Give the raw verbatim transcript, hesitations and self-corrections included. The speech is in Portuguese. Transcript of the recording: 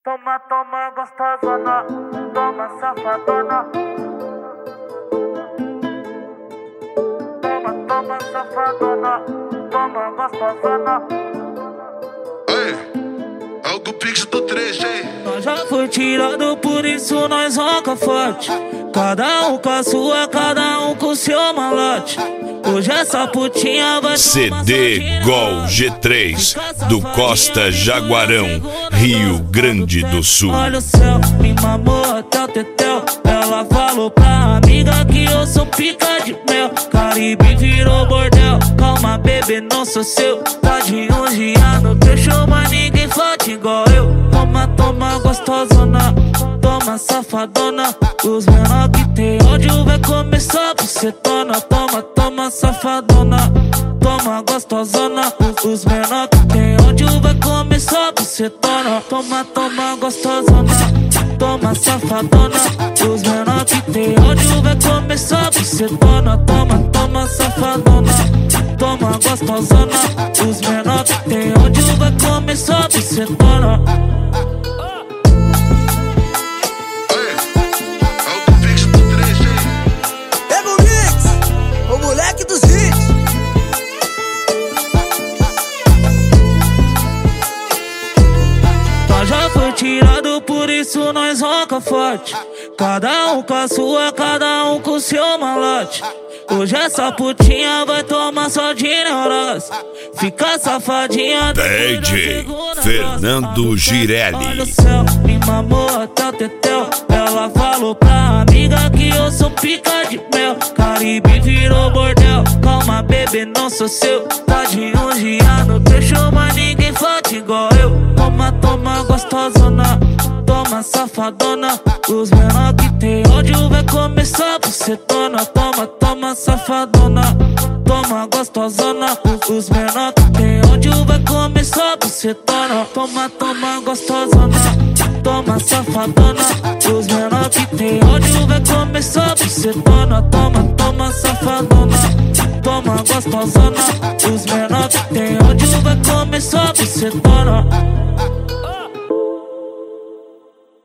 Toma, toma, gostosona, toma, safadona. Toma, toma, safadona, toma, gostosona. Ei, é o do Pix do três G. Nós já foi tirado, por isso nós roca forte. Cada um com a sua, cada um com o seu malote. Hoje essa putinha vai C D Gol G três do Costa Jaguarão, Rio Grande do Sul. Olha o céu, me mamou até o tetel. Ela falou pra amiga que eu sou pica de mel. Caribe virou bordel. Calma, bebê, não sou seu. Tá de um dia no queixo, mas ninguém fode igual eu. Toma, toma, gostosona, toma, safadona. Os menor que tem ódio vai começar por setona. Toma, toma, safadona, toma, gostosona. Os menor que tem ódio vai começar por setona. Toma, toma, gostosona, toma, safadona. Os menor que tem ódio vai começar por setona. Toma, toma, safadona, toma, gostosona. Os menor que tem ódio vai começar por setona. Moleque dos hits. Nós já foi tirado, por isso nós roca forte. Cada um com a sua, cada um com o seu malote. Hoje essa putinha vai tomar só de neurose. Fica safadinha. D J Fernando Girelli. Olha o céu, me mamou até o tetel. Ela falou pra amiga que eu sou pica de mel. Caribe virou bordel. Calma, bebê, não sou seu. Tá de um dia no queixo, mas ninguém fode igual eu. Toma, toma, gostosona, toma, safadona. Os menor que tem ódio vai começar por setona. Toma, toma, safadona, toma, gostosona. Os menor que tem ódio vai começar por setona. Toma, toma, gostosona, toma, safadona. Os menor que tem ódio vai começar por setona. Toma, toma, safadona, toma, gostosona. Os menor que tem ódio vai começar por setona.